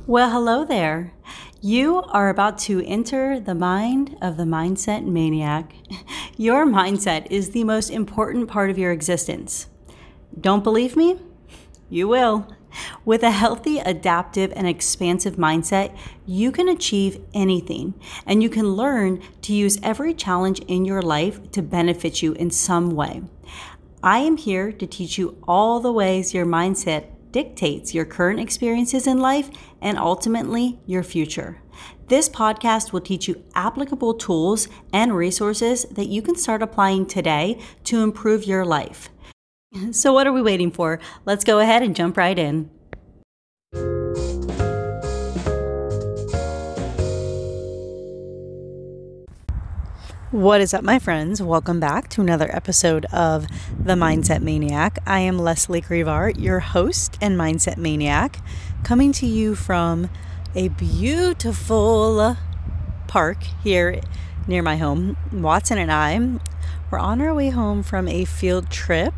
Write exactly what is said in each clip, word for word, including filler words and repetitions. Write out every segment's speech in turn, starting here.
Well, hello there. You are about to enter the mind of the mindset maniac. Your mindset is the most important part of your existence. Don't believe me? You will. With a healthy, adaptive, and expansive mindset, you can achieve anything, and you can learn to use every challenge in your life to benefit you in some way. I am here to teach you all the ways your mindset dictates your current experiences in life and ultimately your future. This podcast will teach you applicable tools and resources that you can start applying today to improve your life. So what are we waiting for? Let's go ahead and jump right in. What is up, my friends? Welcome back to another episode of The Mindset Maniac. I am Leslie Crevar, your host and Mindset Maniac, coming to you from a beautiful park here near my home. Watson and I were on our way home from a field trip.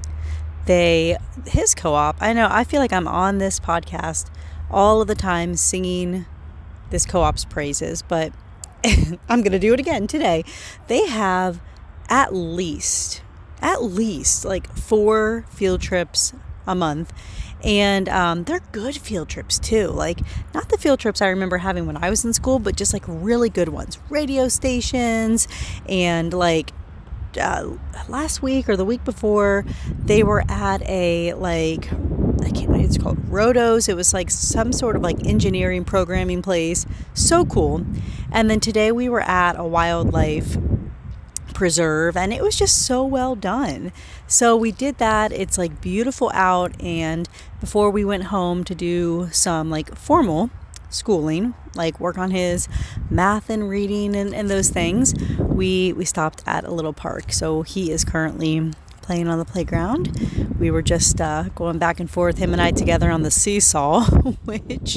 They, his co-op, I know, I feel like I'm on this podcast all of the time singing this co-op's praises, but I'm going to do it again today. They have at least, at least like four field trips a month. And um, they're good field trips too. Like not the field trips I remember having when I was in school, but just like really good ones. Radio stations and like uh, last week or the week before, they were at a like, I can't remember, it's called Rotos. It was like some sort of like engineering programming place. So cool. And then today we were at a wildlife preserve and it was just so well done. So we did that. It's like beautiful out. And before we went home to do some like formal schooling, like work on his math and reading and, and those things, we, we stopped at a little park. So he is currently playing on the playground. We were just uh, going back and forth, him and I together on the seesaw, which,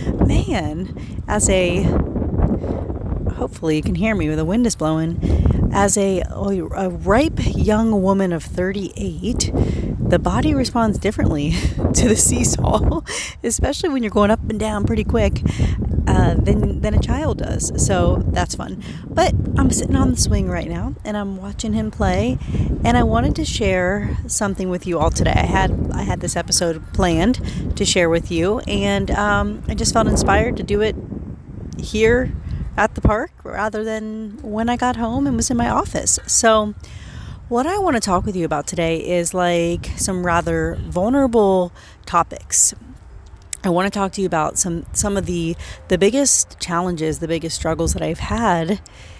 man, as a, hopefully you can hear me, the wind is blowing, as a, a ripe young woman of thirty-eight, the body responds differently to the seesaw, especially when you're going up and down pretty quick uh, than, than a child does. So that's fun. But I'm sitting on the swing right now and I'm watching him play, and I wanted to share something with you all today. I had I had this episode planned to share with you, and um, I just felt inspired to do it here at the park rather than when I got home and was in my office. So what I want to talk with you about today is like some rather vulnerable topics. I want to talk to you about some some of the the biggest challenges, the biggest struggles that I've had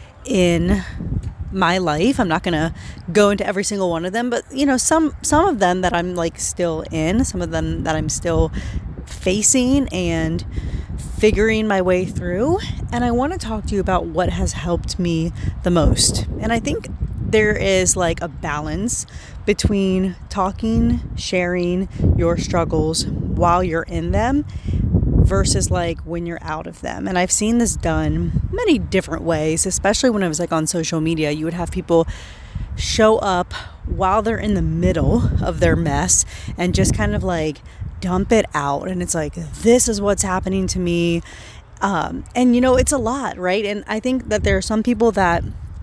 in my life. I'm not going to go into every single one of them, but you know, some some of them that I'm like still in, some of them that I'm still facing and figuring my way through. And I want to talk to you about what has helped me the most. And I think there is like a balance between talking, sharing your struggles while you're in them versus like when you're out of them. And I've seen this done many different ways, especially when I was like on social media. You would have people show up while they're in the middle of their mess and just kind of like dump it out. And it's like, this is what's happening to me. Um, and you know, it's a lot, right? And I think that there are some people that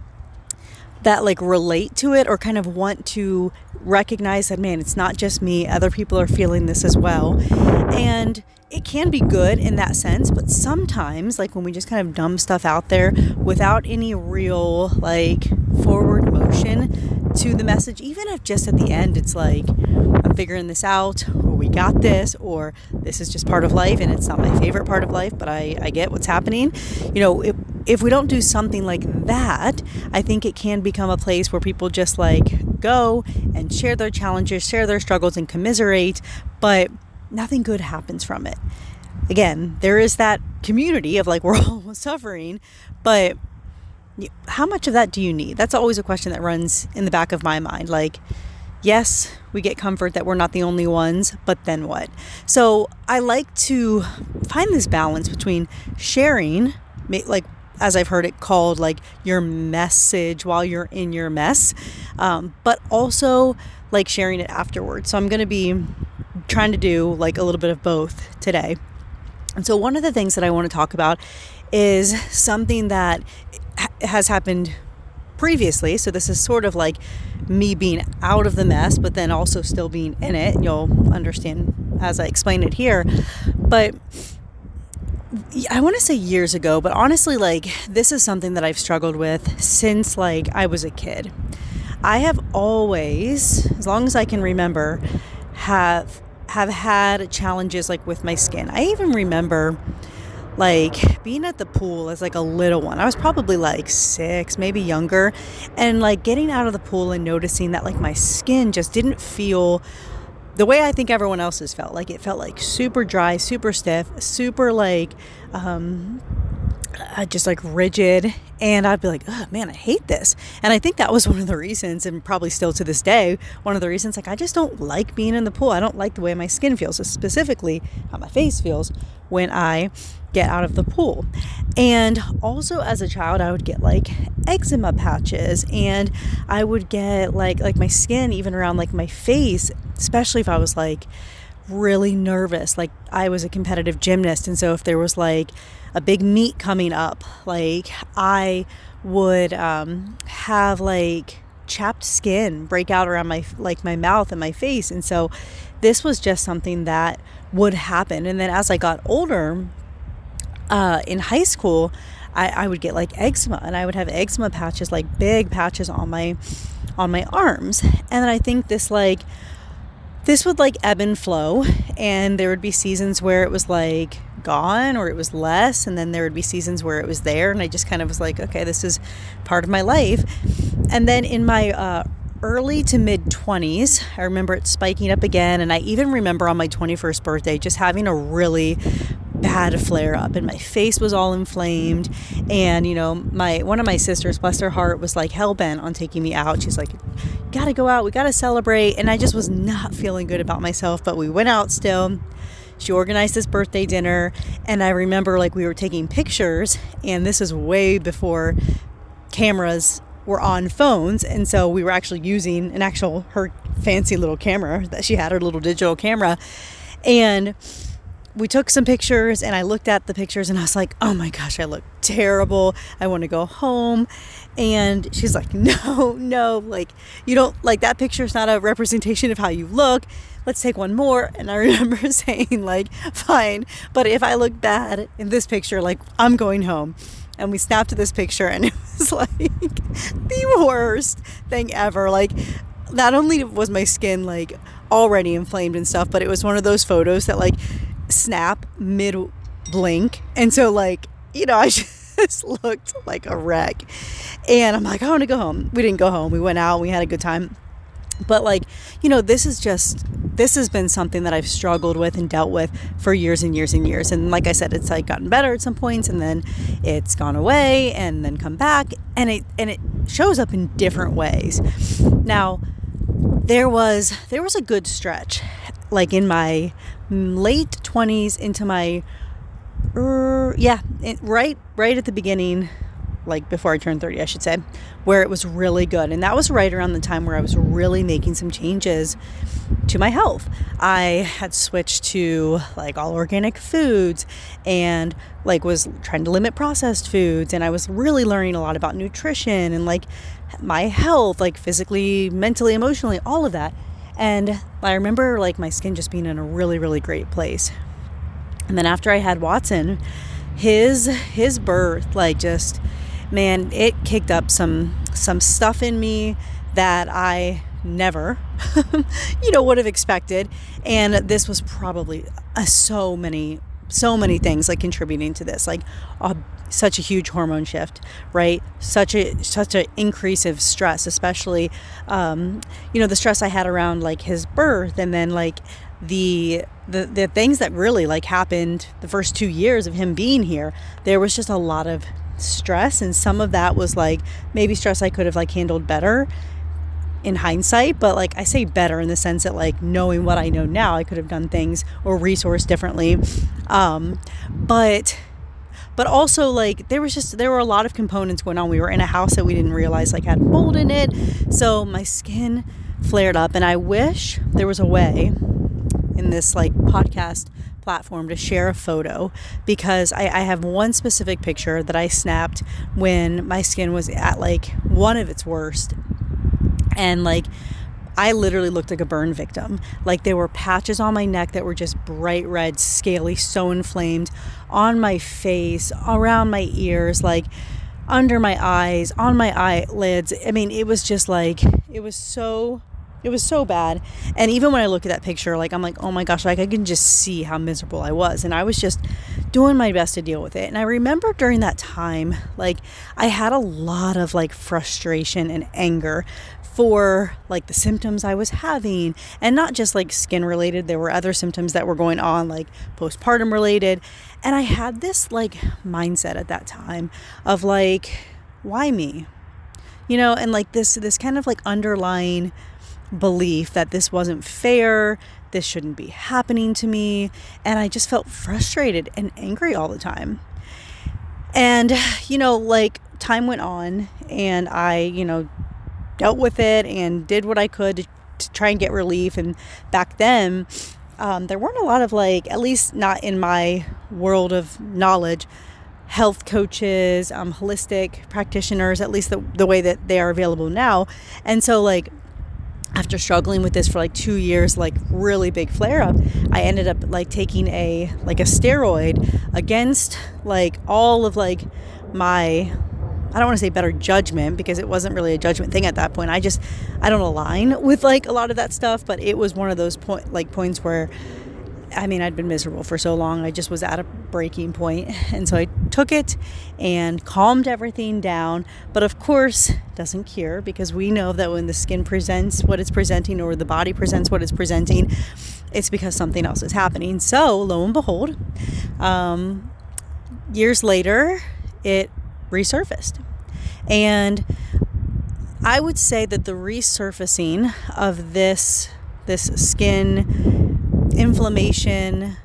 that like relate to it or kind of want to recognize that, man, it's not just me. Other people are feeling this as well. And it can be good in that sense, but sometimes like when we just kind of dump stuff out there without any real like forward motion to the message, even if just at the end it's like, I'm figuring this out, or we got this, or this is just part of life and it's not my favorite part of life, but I, I get what's happening. You know, if, if we don't do something like that, I think it can become a place where people just like go and share their challenges, share their struggles and commiserate, but nothing good happens from it. Again, there is that community of like, we're all suffering, but how much of that do you need? That's always a question that runs in the back of my mind. Like, yes, we get comfort that we're not the only ones, but then what? So I like to find this balance between sharing, like as I've heard it called, like your message while you're in your mess, um, but also like sharing it afterwards. So I'm going to be trying to do like a little bit of both today. And so one of the things that I want to talk about is something that ha- has happened previously. So this is sort of like me being out of the mess, but then also still being in it. You'll understand as I explain it here. But I want to say years ago, but honestly, like, this is something that I've struggled with since like I was a kid. I have always, as long as I can remember, have have had challenges like with my skin. I even remember like being at the pool as like a little one. I was probably like six, maybe younger, and like getting out of the pool and noticing that like my skin just didn't feel the way I think everyone else's felt. Like it felt like super dry, super stiff, super like um uh, just like rigid. And I'd be like, oh man, I hate this. And I think that was one of the reasons, and probably still to this day, one of the reasons, like I just don't like being in the pool. I don't like the way my skin feels, specifically how my face feels when I get out of the pool. And also as a child, I would get like eczema patches, and I would get like like my skin even around like my face, especially if I was like really nervous. Like I was a competitive gymnast, and so if there was like a big meet coming up, like I would um, have like chapped skin break out around my like my mouth and my face. And so this was just something that would happen. And then as I got older, uh, in high school, I, I would get like eczema, and I would have eczema patches, like big patches on my on my arms. And then I think this like this would like ebb and flow, and there would be seasons where it was like gone or it was less, and then there would be seasons where it was there, and I just kind of was like, okay, this is part of my life. And then in my uh, early to mid twenties, I remember it spiking up again, and I even remember on my twenty-first birthday just having a really bad flare up, and my face was all inflamed. And you know, my one of my sisters, bless her heart, was like hell-bent on taking me out. She's like, gotta go out, we gotta celebrate. And I just was not feeling good about myself, but we went out still. She organized this birthday dinner, and I remember like we were taking pictures, and this is way before cameras were on phones, and so we were actually using an actual her fancy little camera that she had, her little digital camera. And we took some pictures, and I looked at the pictures, and I was like, oh my gosh, I look terrible. I want to go home. And she's like, no, no, like you don't, like that picture is not a representation of how you look. Let's take one more. And I remember saying like, fine, but if I look bad in this picture, like I'm going home. And we snapped this picture, and it was like the worst thing ever. Like not only was my skin like already inflamed and stuff, but it was one of those photos that like snap mid blink. And so like, you know, I just looked like a wreck. And I'm like, I want to go home. We didn't go home. We went out. We had a good time. But like, you know, this is just, this has been something that I've struggled with and dealt with for years and years and years. And like I said, it's like gotten better at some points, and then it's gone away and then come back, and it, and it shows up in different ways. Now, there was, there was a good stretch, like in my late twenties into my, uh, yeah, it, right, right at the beginning, like before I turned thirty, I should say, where it was really good. And that was right around the time where I was really making some changes to my health. I had switched to like all organic foods, and like was trying to limit processed foods. And I was really learning a lot about nutrition and like my health, like physically, mentally, emotionally, all of that. And I remember like my skin just being in a really, really great place. And then after I had Watson, his, his birth, like just, man, it kicked up some some stuff in me that I never, you know, would have expected. And this was probably uh, so many, so many things like contributing to this, like uh, such a huge hormone shift, right? Such a such an increase of stress, especially, um, you know, the stress I had around like his birth, and then like the the the things that really like happened the first two years of him being here. There was just a lot of stress, and some of that was like maybe stress I could have like handled better in hindsight, but like I say better in the sense that like knowing what I know now, I could have done things or resourced differently. Um, but but also like there was just there were a lot of components going on. We were in a house that we didn't realize like had mold in it, so my skin flared up. And I wish there was a way in this like podcast platform to share a photo because I, I have one specific picture that I snapped when my skin was at like one of its worst. And like, I literally looked like a burn victim. Like there were patches on my neck that were just bright red, scaly, so inflamed, on my face, around my ears, like under my eyes, on my eyelids. I mean, it was just like, it was so... It was so bad. And even when I look at that picture, like, I'm like, oh my gosh, like I can just see how miserable I was. And I was just doing my best to deal with it. And I remember during that time, like I had a lot of like frustration and anger for like the symptoms I was having, and not just like skin related. There were other symptoms that were going on, like postpartum related. And I had this like mindset at that time of like, why me? You know, and like this, this kind of like underlying belief that this wasn't fair, this shouldn't be happening to me, and I just felt frustrated and angry all the time. And you know, like time went on and I, you know, dealt with it and did what I could to, to try and get relief. And back then um, there weren't a lot of like, at least not in my world of knowledge, health coaches, um, holistic practitioners, at least the, the way that they are available now. And so like after struggling with this for like two years, like really big flare up, I ended up like taking a, like a steroid against like all of like my, I don't want to say better judgment, because it wasn't really a judgment thing at that point. I just, I don't align with like a lot of that stuff, but it was one of those point, like points where, I mean, I'd been miserable for so long. I just was at a breaking point. And so I took it and calmed everything down. But of course, it doesn't cure, because we know that when the skin presents what it's presenting, or the body presents what it's presenting, it's because something else is happening. So lo and behold, um, years later, it resurfaced. And I would say that the resurfacing of this, this skin inflammation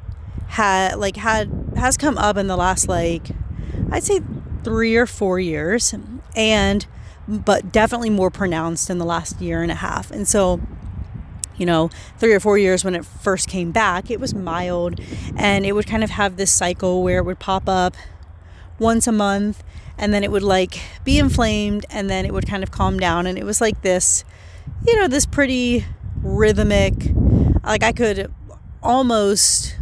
had like had has come up in the last like I'd say three or four years, and but definitely more pronounced in the last year and a half. And so, you know, three or four years when it first came back, it was mild, and it would kind of have this cycle where it would pop up once a month, and then it would like be inflamed, and then it would kind of calm down. And it was like this, you know, this pretty rhythmic, like I could almost,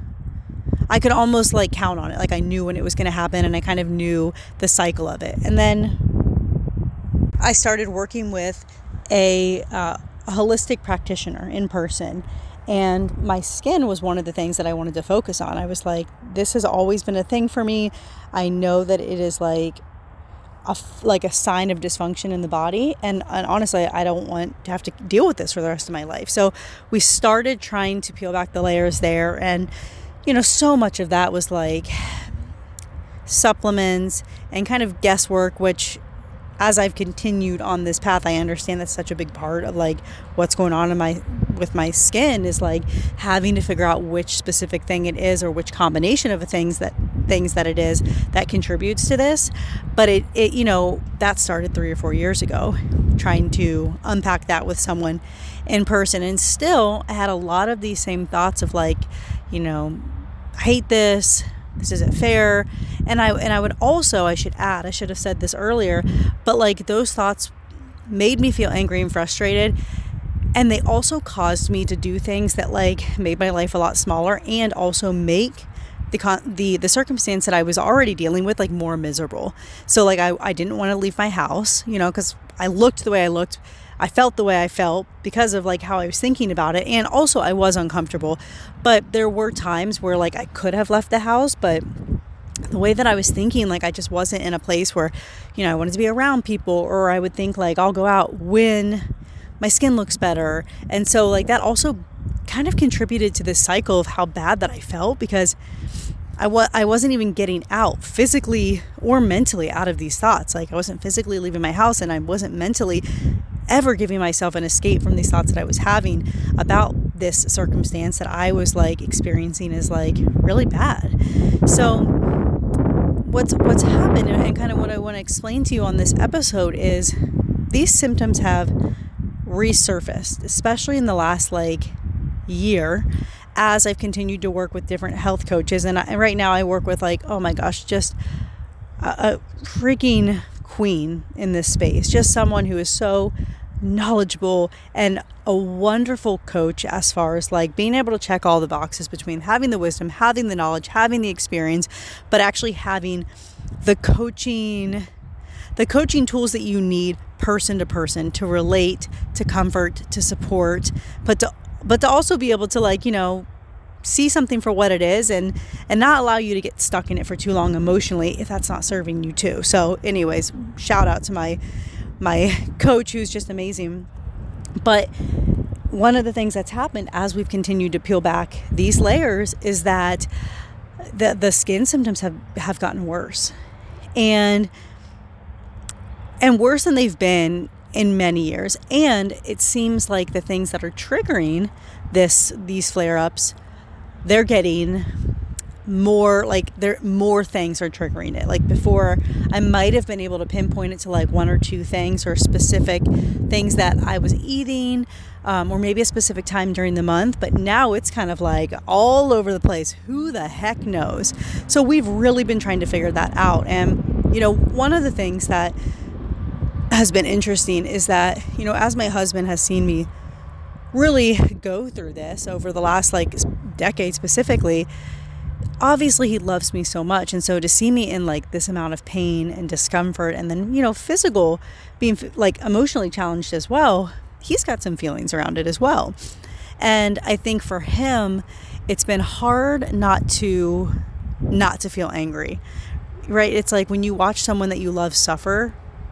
I could almost like count on it. Like I knew when it was going to happen, and I kind of knew the cycle of it. And then I started working with a, uh, a holistic practitioner in person. And my skin was one of the things that I wanted to focus on. I was like, this has always been a thing for me. I know that it is like a, like a sign of dysfunction in the body. And, and honestly, I don't want to have to deal with this for the rest of my life. So we started trying to peel back the layers there. And, you know, so much of that was like supplements and kind of guesswork, which as I've continued on this path, I understand that's such a big part of like what's going on in my with my skin, is like having to figure out which specific thing it is, or which combination of things that things that it is that contributes to this. But it, it you know, that started three or four years ago, trying to unpack that with someone in person. And still I had a lot of these same thoughts of like, you know, I hate this. This isn't fair. And I and I would also, I should add, I should have said this earlier, but like those thoughts made me feel angry and frustrated. And they also caused me to do things that like made my life a lot smaller, and also make the con- the the circumstance that I was already dealing with like more miserable. So like I, I didn't want to leave my house, you know, because I looked the way I looked. I felt the way I felt because of like how I was thinking about it. And also I was uncomfortable. But there were times where like I could have left the house, but the way that I was thinking, like I just wasn't in a place where, you know, I wanted to be around people, or I would think like I'll go out when my skin looks better. And so like that also kind of contributed to this cycle of how bad that I felt, because I, wa- I wasn't even getting out physically or mentally out of these thoughts. Like I wasn't physically leaving my house, and I wasn't mentally ever giving myself an escape from these thoughts that I was having about this circumstance that I was like experiencing as like really bad. So what's what's happened, and kind of what I want to explain to you on this episode, is these symptoms have resurfaced, especially in the last like year, as I've continued to work with different health coaches, and, I, and right now I work with like, oh my gosh, just a, a freaking queen in this space, just someone who is so knowledgeable and a wonderful coach as far as like being able to check all the boxes between having the wisdom, having the knowledge, having the experience, but actually having the coaching, the coaching tools that you need person to person to relate, to comfort, to support, but to but to also be able to like, you know, see something for what it is and and not allow you to get stuck in it for too long emotionally if that's not serving you too. So anyways, shout out to my my coach who's just amazing. But one of the things that's happened as we've continued to peel back these layers is that the the skin symptoms have, have gotten worse. And and worse than they've been in many years. And it seems like the things that are triggering this these flare-ups, they're getting more, like there more things are triggering it. Like before, I might have been able to pinpoint it to like one or two things or specific things that I was eating, um, or maybe a specific time during the month. But now it's kind of like all over the place. Who the heck knows? So we've really been trying to figure that out. And, you know, one of the things that has been interesting is that, you know, as my husband has seen me really go through this over the last like decade specifically, obviously he loves me so much. And so to see me in like this amount of pain and discomfort and then, you know, physical, being like emotionally challenged as well, he's got some feelings around it as well. And I think for him, it's been hard not to, not to feel angry, right? It's like when you watch someone that you love suffer,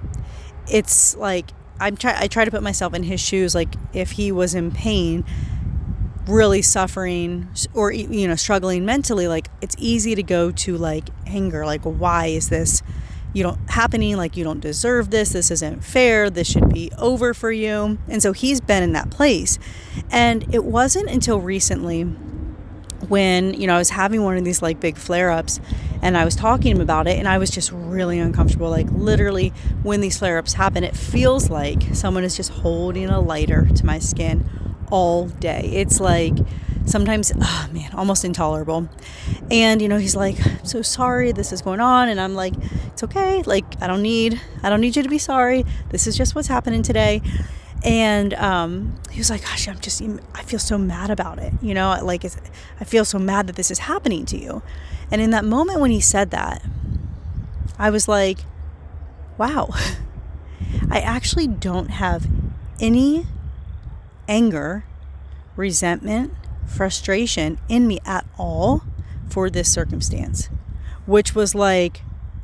it's like, I'm try, I try to put myself in his shoes. Like if he was in pain, really suffering or, you know, struggling mentally, like it's easy to go to like anger. Like, why is this, you don't happening? Like, you don't deserve this. This isn't fair. This should be over for you. And so he's been in that place. And it wasn't until recently when, you know, I was having one of these like big flare-ups and I was talking to him about it and I was just really uncomfortable. Like literally when these flare-ups happen, it feels like someone is just holding a lighter to my skin all day. It's like sometimes, oh man, almost intolerable. And, you know, he's like, I'm so sorry this is going on. And I'm like, it's okay. Like, I don't need, I don't need you to be sorry. This is just what's happening today. And um, he was like, gosh, I'm just, I feel so mad about it. You know, like, it's, I feel so mad that this is happening to you. And in that moment when he said that, I was like, wow, I actually don't have any anger, resentment, frustration in me at all for this circumstance, which was like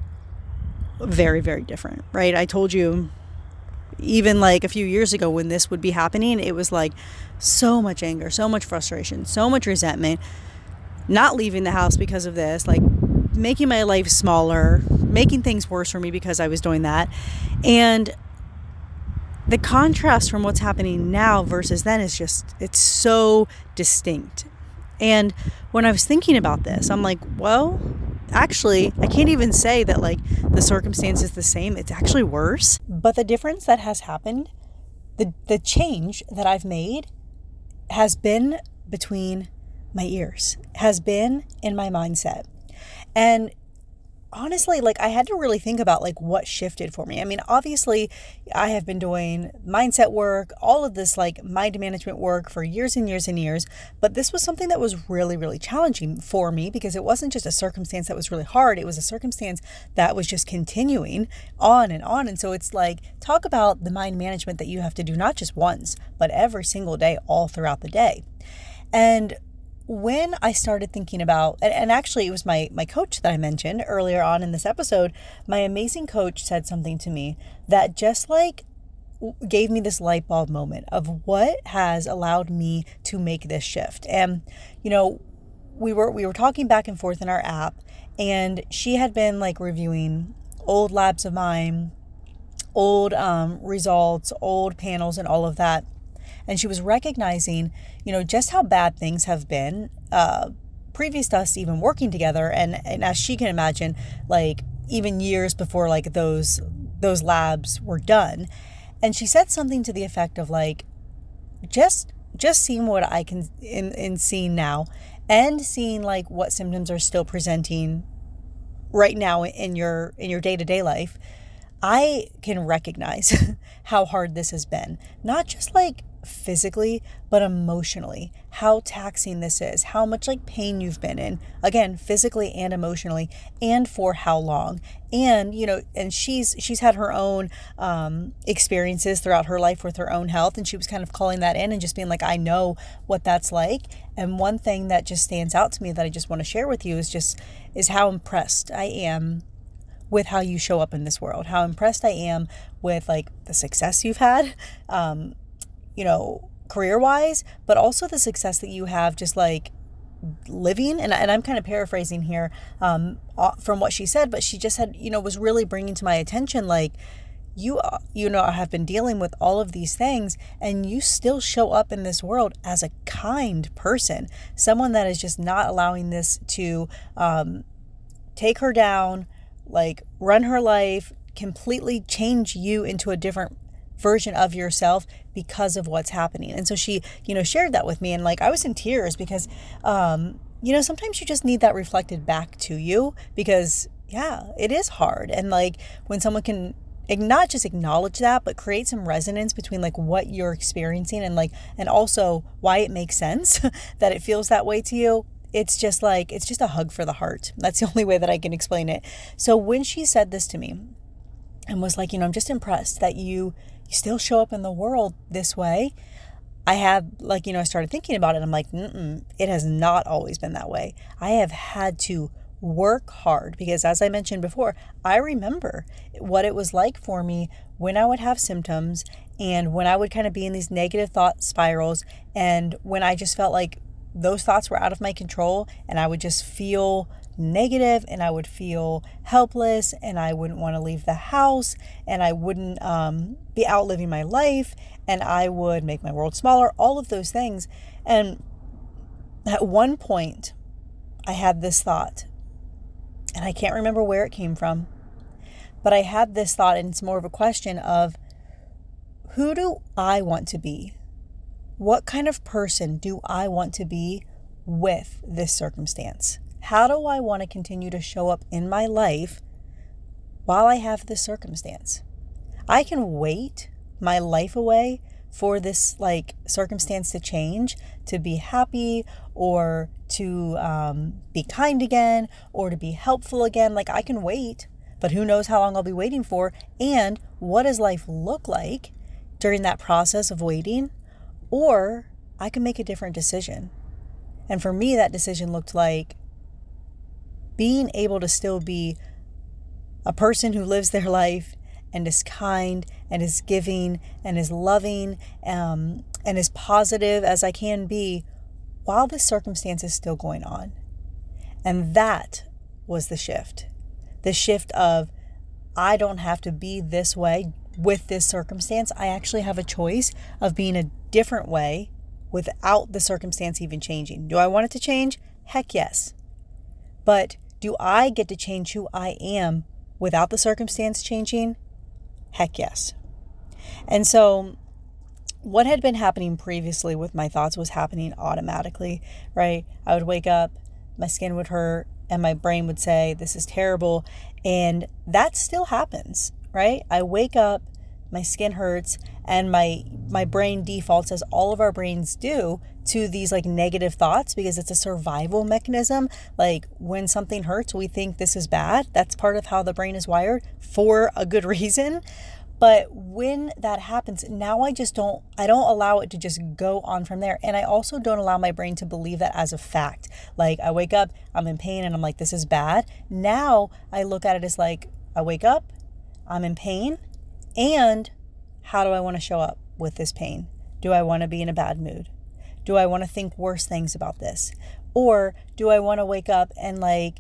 very, very different, right? I told you even like a few years ago when this would be happening, it was like so much anger, so much frustration, so much resentment, not leaving the house because of this, like making my life smaller, making things worse for me because I was doing that. And the contrast from what's happening now versus then is just, it's so distinct. And when I was thinking about this, I'm like, well, actually, I can't even say that like the circumstance is the same. It's actually worse. But the difference that has happened, the the change that I've made has been between my ears, has been in my mindset. And honestly, like I had to really think about like what shifted for me. I mean, obviously I have been doing mindset work, all of this like mind management work for years and years and years, but this was something that was really, really challenging for me because it wasn't just a circumstance that was really hard. It was a circumstance that was just continuing on and on. And so it's like, talk about the mind management that you have to do, not just once, but every single day, all throughout the day. And when I started thinking about, and, and actually it was my, my coach that I mentioned earlier on in this episode, my amazing coach said something to me that just like gave me this light bulb moment of what has allowed me to make this shift. And, you know, we were, we were talking back and forth in our app, and she had been like reviewing old labs of mine, old um, results, old panels and all of that. And she was recognizing, you know, just how bad things have been uh, previous to us even working together. And, and as she can imagine, like even years before like those those labs were done. And she said something to the effect of like, just just seeing what I can in, in seeing now, and seeing like what symptoms are still presenting right now in your in your day-to-day life, I can recognize how hard this has been. Not just like physically, but emotionally. How taxing this is. How much like pain you've been in. Again, physically and emotionally, and for how long. And, you know, and she's she's had her own um, experiences throughout her life with her own health, and she was kind of calling that in and just being like, I know what that's like. And one thing that just stands out to me that I just want to share with you is just is how impressed I am with how you show up in this world, how impressed I am with like the success you've had, um, you know, career-wise, but also the success that you have just like living. And, and I'm kind of paraphrasing here um, from what she said, but she just had, you know, was really bringing to my attention, like, you, you know, have been dealing with all of these things, and you still show up in this world as a kind person, someone that is just not allowing this to um, take her down, like run her life, completely change you into a different version of yourself because of what's happening. And so she, you know, shared that with me, and like I was in tears because, um, you know, sometimes you just need that reflected back to you, because yeah, it is hard. And like when someone can not just acknowledge that, but create some resonance between like what you're experiencing and like, and also why it makes sense that it feels that way to you. It's just like, it's just a hug for the heart. That's the only way that I can explain it. So when she said this to me and was like, you know, I'm just impressed that you, you still show up in the world this way. I have like, you know, I started thinking about it. I'm like, mm-mm, it has not always been that way. I have had to work hard because, as I mentioned before, I remember what it was like for me when I would have symptoms and when I would kind of be in these negative thought spirals, and when I just felt like those thoughts were out of my control, and I would just feel negative, and I would feel helpless, and I wouldn't want to leave the house, and I wouldn't um, be out living my life, and I would make my world smaller, all of those things. And at one point, I had this thought, and I can't remember where it came from, but I had this thought, and it's more of a question of, who do I want to be? What kind of person do I want to be with this circumstance? How do I want to continue to show up in my life while I have this circumstance? I can wait my life away for this like circumstance to change, to be happy, or to um, be kind again, or to be helpful again. Like I can wait, but who knows how long I'll be waiting for, and what does life look like during that process of waiting? Or I can make a different decision. And for me, that decision looked like being able to still be a person who lives their life and is kind and is giving and is loving um, and as positive as I can be while this circumstance is still going on. And that was the shift. The shift of, I don't have to be this way with this circumstance. I actually have a choice of being a different way without the circumstance even changing. Do I want it to change? Heck yes. But do I get to change who I am without the circumstance changing? Heck yes. And so what had been happening previously with my thoughts was happening automatically, right? I would wake up, my skin would hurt, and my brain would say, this is terrible. And that still happens, right? I wake up, my skin hurts, and my my brain defaults, as all of our brains do, to these like negative thoughts because it's a survival mechanism. Like when something hurts, we think this is bad. That's part of how the brain is wired for a good reason. But when that happens, now I just don't, I don't allow it to just go on from there. And I also don't allow my brain to believe that as a fact. Like I wake up, I'm in pain, and I'm like, this is bad. Now I look at it as like, I wake up, I'm in pain, and how do I want to show up with this pain? Do I want to be in a bad mood? Do I want to think worse things about this? Or do I want to wake up and like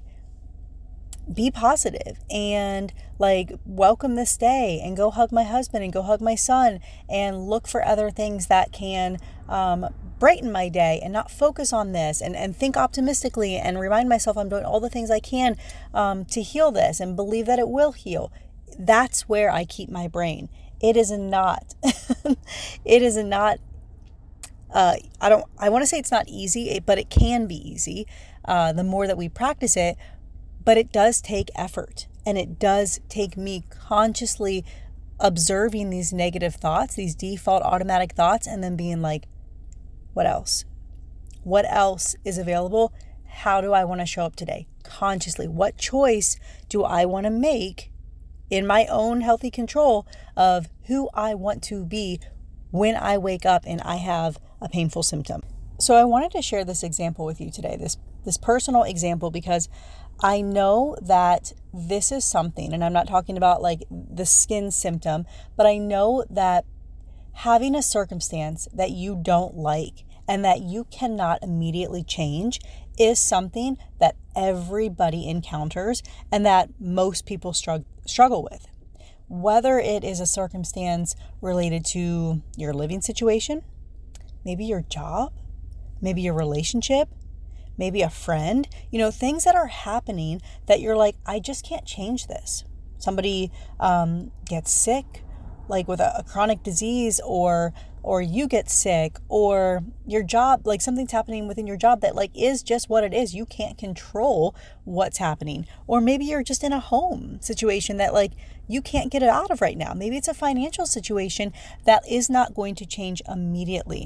be positive and like welcome this day and go hug my husband and go hug my son and look for other things that can um, brighten my day and not focus on this, and, and think optimistically and remind myself I'm doing all the things I can um, to heal this and believe that it will heal. That's where I keep my brain. It is not, it is not Uh, I don't, I want to say it's not easy, but it can be easy uh, the more that we practice it, but it does take effort, and it does take me consciously observing these negative thoughts, these default automatic thoughts, and then being like, what else? What else is available? How do I want to show up today? Consciously, what choice do I want to make in my own healthy control of who I want to be when I wake up and I have a painful symptom? So I wanted to share this example with you today, this this personal example, because I know that this is something, and I'm not talking about like the skin symptom, but I know that having a circumstance that you don't like and that you cannot immediately change is something that everybody encounters and that most people struggle struggle with. Whether it is a circumstance related to your living situation, maybe your job, maybe your relationship, maybe a friend, you know, things that are happening that you're like, I just can't change this. Somebody um, gets sick, like with a, a chronic disease, or or you get sick, or your job, like something's happening within your job that like is just what it is. You can't control what's happening. Or maybe you're just in a home situation that like you can't get it out of right now. Maybe it's a financial situation that is not going to change immediately.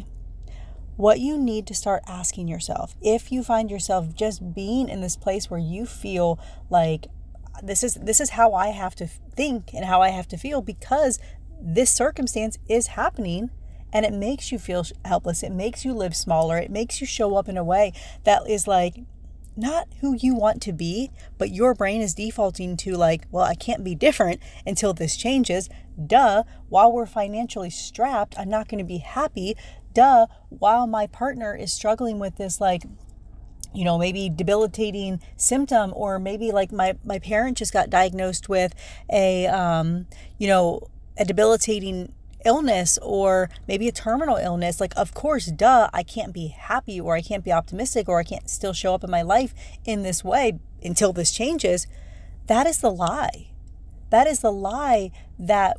What you need to start asking yourself, if you find yourself just being in this place where you feel like this is this is how I have to think and how I have to feel because this circumstance is happening, and it makes you feel helpless. It makes you live smaller. It makes you show up in a way that is like not who you want to be, but your brain is defaulting to like, well, I can't be different until this changes. Duh, while we're financially strapped, I'm not going to be happy. Duh, while my partner is struggling with this like, you know, maybe debilitating symptom, or maybe like my, my parent just got diagnosed with a, um, you know, a debilitating illness, or maybe a terminal illness. Like, of course, duh, I can't be happy, or I can't be optimistic, or I can't still show up in my life in this way until this changes. That is the lie. That is the lie that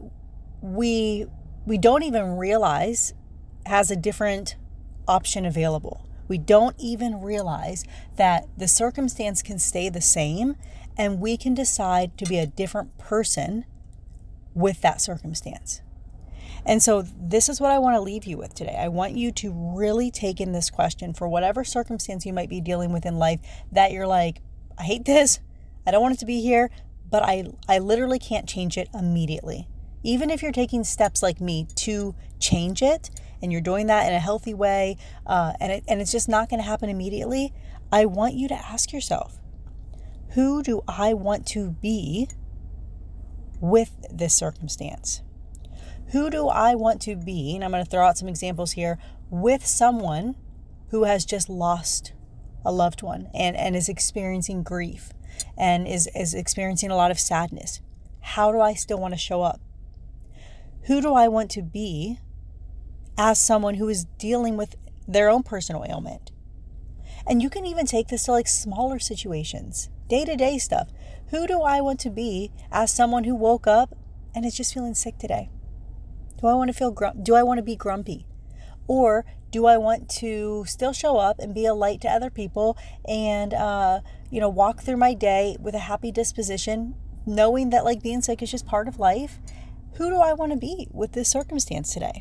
we, we don't even realize has a different option available. We don't even realize that the circumstance can stay the same, and we can decide to be a different person with that circumstance. And so this is what I want to leave you with today. I want you to really take in this question for whatever circumstance you might be dealing with in life that you're like, I hate this. I don't want it to be here, but I, I literally can't change it immediately. Even if you're taking steps like me to change it, and you're doing that in a healthy way, uh, and, it, and it's just not going to happen immediately, I want you to ask yourself, who do I want to be with this circumstance? Who do I want to be, and I'm going to throw out some examples here, with someone who has just lost a loved one and, and is experiencing grief and is, is experiencing a lot of sadness? How do I still want to show up? Who do I want to be as someone who is dealing with their own personal ailment? And you can even take this to like smaller situations, day-to-day stuff. Who do I want to be as someone who woke up and is just feeling sick today? Do I want to feel grum- do I want to be grumpy? Or do I want to still show up and be a light to other people and uh, you know, walk through my day with a happy disposition, knowing that like being sick is just part of life? Who do I want to be with this circumstance today?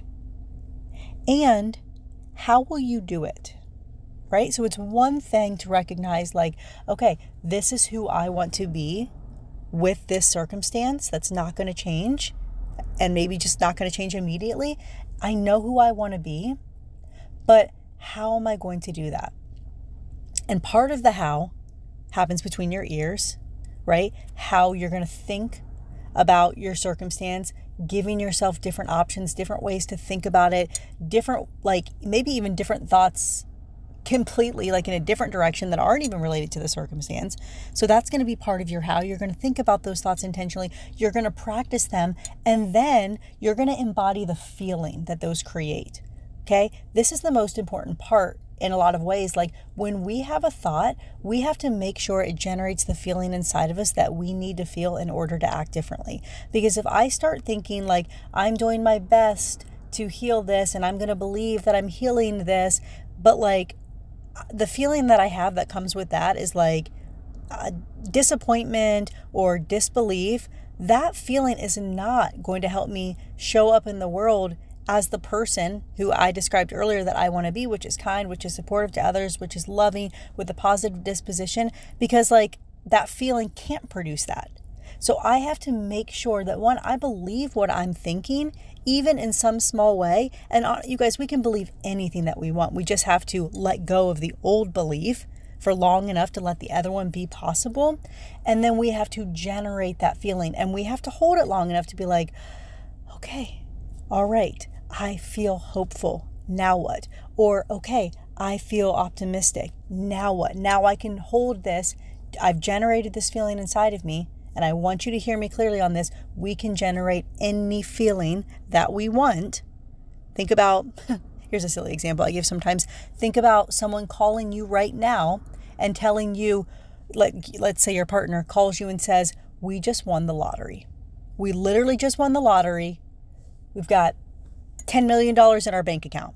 And how will you do it? Right? So it's one thing to recognize like, okay, this is who I want to be with this circumstance that's not going to change, and maybe just not going to change immediately. I know who I want to be, but how am I going to do that? And part of the how happens between your ears, right? How you're going to think about your circumstance, giving yourself different options, different ways to think about it, different, like maybe even different thoughts completely, like in a different direction that aren't even related to the circumstance. So that's going to be part of your how. You're going to think about those thoughts intentionally. You're going to practice them, and then you're going to embody the feeling that those create. Okay? This is the most important part in a lot of ways. Like when we have a thought, we have to make sure it generates the feeling inside of us that we need to feel in order to act differently. Because if I start thinking like I'm doing my best to heal this and I'm going to believe that I'm healing this. But like the feeling that I have that comes with that is like uh, disappointment or disbelief. That feeling is not going to help me show up in the world as the person who I described earlier that I want to be, which is kind, which is supportive to others, which is loving with a positive disposition, because like that feeling can't produce that. So I have to make sure that, one, I believe what I'm thinking, even in some small way. And you guys, we can believe anything that we want. We just have to let go of the old belief for long enough to let the other one be possible. And then we have to generate that feeling, and we have to hold it long enough to be like, okay, all right, I feel hopeful. Now what? Or, okay, I feel optimistic. Now what? Now I can hold this. I've generated this feeling inside of me, and I want you to hear me clearly on this. We can generate any feeling that we want. Think about, here's a silly example I give sometimes. Think about someone calling you right now and telling you, let, let's say your partner calls you and says, we just won the lottery. We literally just won the lottery. We've got ten million dollars in our bank account.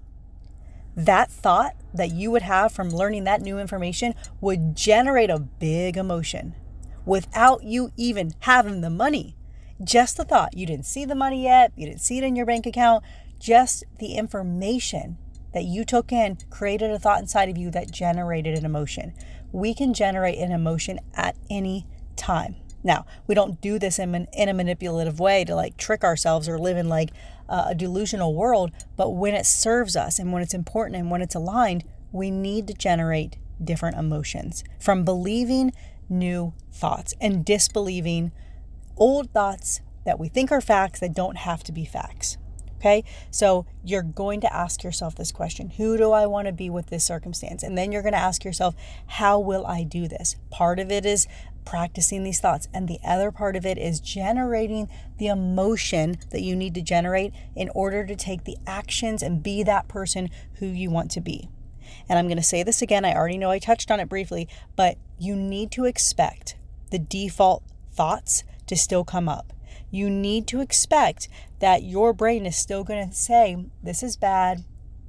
That thought that you would have from learning that new information would generate a big emotion without you even having the money. Just the thought. You didn't see the money yet. You didn't see it in your bank account. Just the information that you took in created a thought inside of you that generated an emotion. We can generate an emotion at any time. Now, we don't do this in, in a manipulative way to like trick ourselves or live in like uh, a delusional world. But when it serves us and when it's important and when it's aligned, we need to generate different emotions from believing new thoughts and disbelieving old thoughts that we think are facts that don't have to be facts. Okay, so you're going to ask yourself this question: who do I want to be with this circumstance? And then you're going to ask yourself, how will I do this? Part of it is practicing these thoughts, and the other part of it is generating the emotion that you need to generate in order to take the actions and be that person who you want to be. And I'm going to say this again. I already know I touched on it briefly, but you need to expect the default thoughts to still come up. You need to expect that your brain is still going to say, this is bad.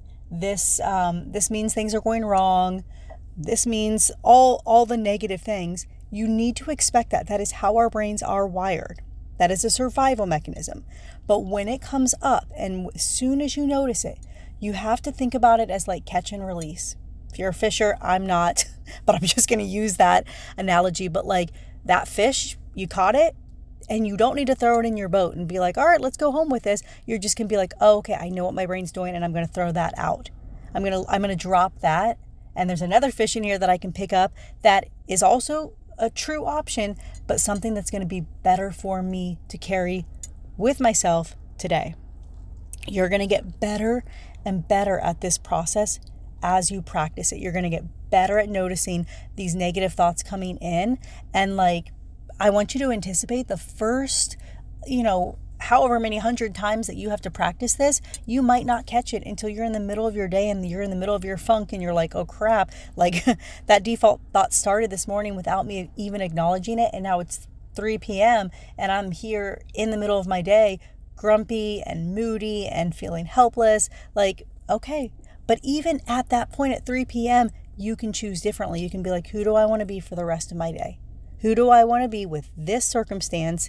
This um, this means things are going wrong. This means all, all the negative things. You need to expect that. That is how our brains are wired. That is a survival mechanism. But when it comes up, and as soon as you notice it, you have to think about it as like catch and release. If you're a fisher, I'm not, but I'm just going to use that analogy. But like that fish, you caught it, and you don't need to throw it in your boat and be like, all right, let's go home with this. You're just going to be like, oh, okay, I know what my brain's doing, and I'm going to throw that out. I'm going to I'm going to drop that. And there's another fish in here that I can pick up that is also a true option, but something that's going to be better for me to carry with myself today. You're going to get better and better at this process as you practice it. You're going to get better at noticing these negative thoughts coming in. And like, I want you to anticipate the first, you know, however many hundred times that you have to practice this, you might not catch it until you're in the middle of your day and you're in the middle of your funk and you're like, oh crap, like that default thought started this morning without me even acknowledging it. And now it's three p.m. and I'm here in the middle of my day, grumpy and moody and feeling helpless. Like, okay. But even at that point at three p.m., you can choose differently. You can be like, who do I want to be for the rest of my day? Who do I want to be with this circumstance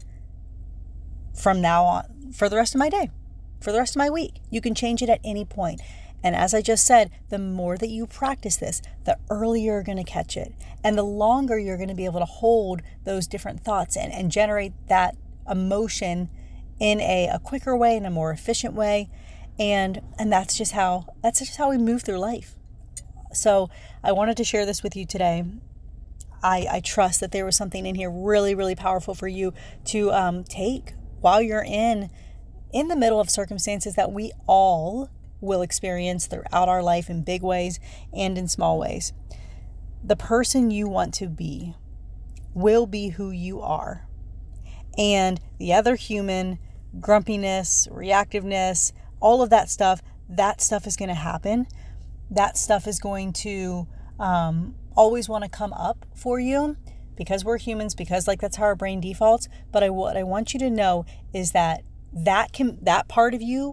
from now on, for the rest of my day, for the rest of my week? You can change it at any point. And as I just said, the more that you practice this, the earlier you're going to catch it. And the longer you're going to be able to hold those different thoughts and, and generate that emotion in a, a quicker way, in a more efficient way. And and that's just how that's just how we move through life. So I wanted to share this with you today. I, I trust that there was something in here really, really powerful for you to um, take while you're in in the middle of circumstances that we all will experience throughout our life in big ways and in small ways. The person you want to be will be who you are. And the other human, grumpiness, reactiveness, all of that stuff, that stuff is going to happen. That stuff is going to um, always want to come up for you because we're humans, because like that's how our brain defaults. But I, what I want you to know is that that can, that part of you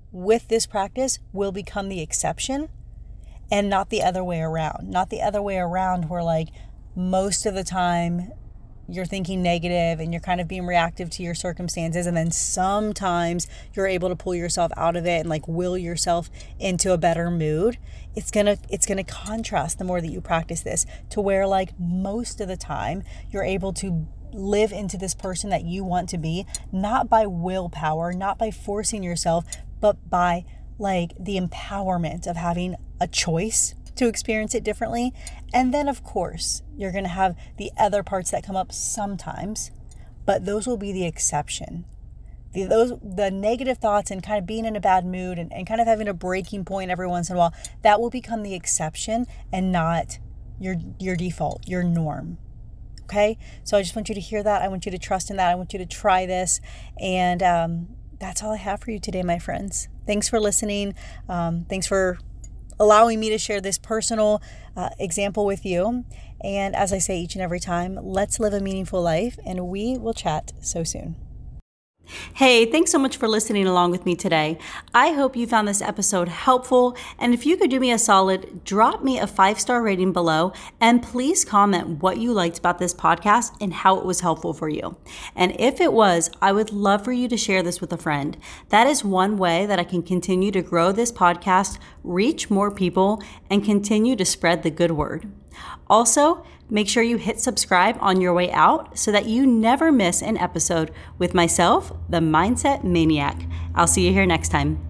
with this practice will become the exception and not the other way around. Not the other way around where like most of the time you're thinking negative and you're kind of being reactive to your circumstances, and then sometimes you're able to pull yourself out of it and like will yourself into a better mood. It's gonna it's gonna contrast the more that you practice this to where like most of the time you're able to live into this person that you want to be, not by willpower, not by forcing yourself, but by like the empowerment of having a choice to experience it differently. And then of course you're going to have the other parts that come up sometimes, but those will be the exception. The, those the negative thoughts and kind of being in a bad mood and, and kind of having a breaking point every once in a while, that will become the exception and not your your default, your norm. Okay? So I just want you to hear that. I want you to trust in that. I want you to try this. And um, that's all I have for you today, my friends. Thanks for listening. Um, thanks for allowing me to share this personal uh, example with you. And as I say each and every time, let's live a meaningful life, and we will chat so soon. Hey, thanks so much for listening along with me today. I hope you found this episode helpful. And if you could do me a solid, drop me a five-star rating below, and please comment what you liked about this podcast and how it was helpful for you. And if it was, I would love for you to share this with a friend. That is one way that I can continue to grow this podcast, reach more people, and continue to spread the good word. Also, make sure you hit subscribe on your way out so that you never miss an episode with myself, the Mindset Maniac. I'll see you here next time.